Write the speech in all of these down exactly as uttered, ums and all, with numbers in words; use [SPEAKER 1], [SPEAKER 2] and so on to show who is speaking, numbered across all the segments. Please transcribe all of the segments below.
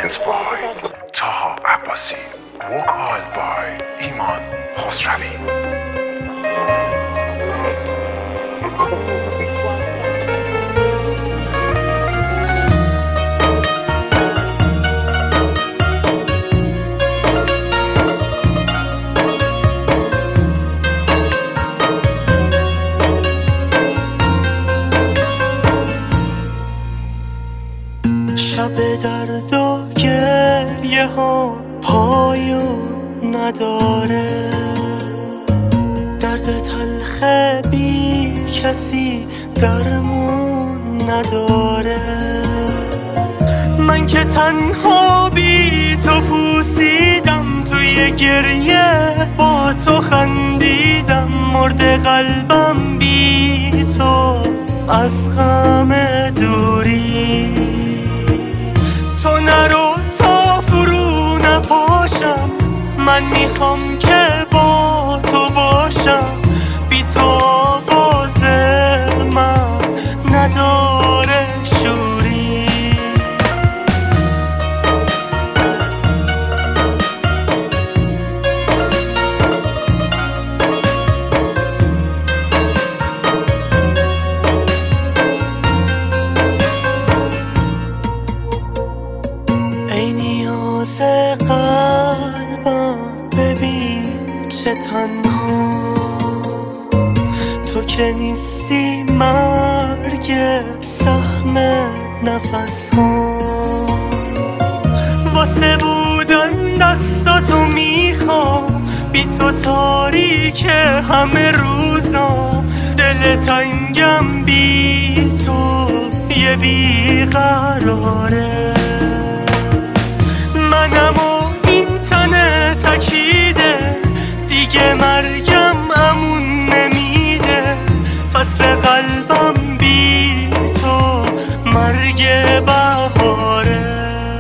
[SPEAKER 1] Presents by Taha Abbasi. Vocal by Iman Khosravi.
[SPEAKER 2] شب درد و گریه ها پایان نداره، درد تلخ بی کسی درمون نداره. من که تنها بی تو پوسیدم، توی گریه با تو خندیدم، مرده قلبم بی تو از غم دوری. تو نرو تا فرو نپاشم، من میخوام که با تو باشم، بی تو آواز من نداره شوری. ای نیاز قلبم ببین چه تنها، تو که نیستی مرگ سهم نفس ها. واسه بودن دستاتو میخوام، بی تو تاریک همه روزا، دل تنگم بی تو یه بیقراره. منم و این تن تکیده، دیگه مرگم امون نمیده، فصل قلبم بی تو مرگ بهاره.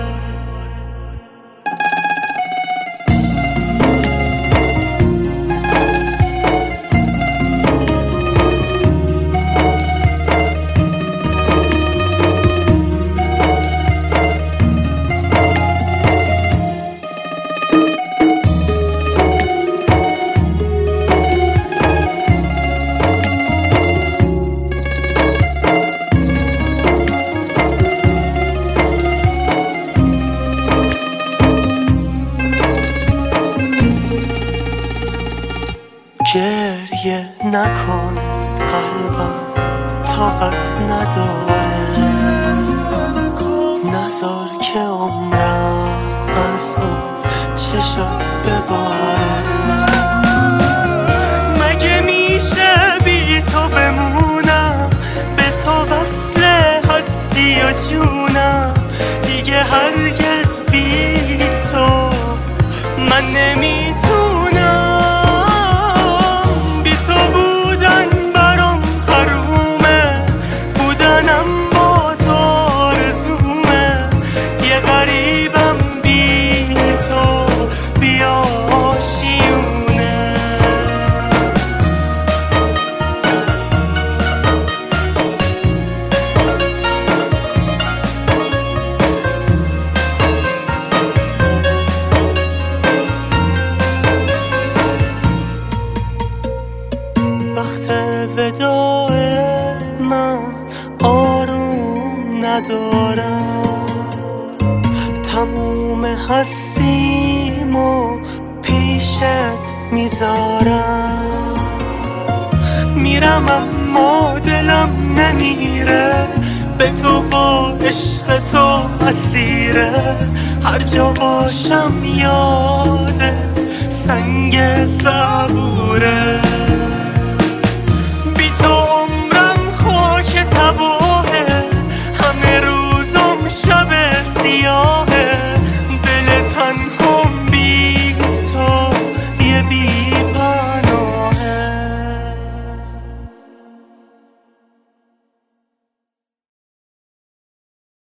[SPEAKER 2] گریه نکن قلبم طاقت نداره، نذار که عمرم از اون چشات بباره. مگه میشه بی تو بمونم، به تو وصل هستی و جونم، دیگه هرگز بی تو من نمیتونم. وقت وداع من آروم ندارم، تموم هستیمو پیشت میذارم. میرم اما دلم نمیره، به تو و عشق تو اسیره، هر جا باشم یادت سنگ صبوره.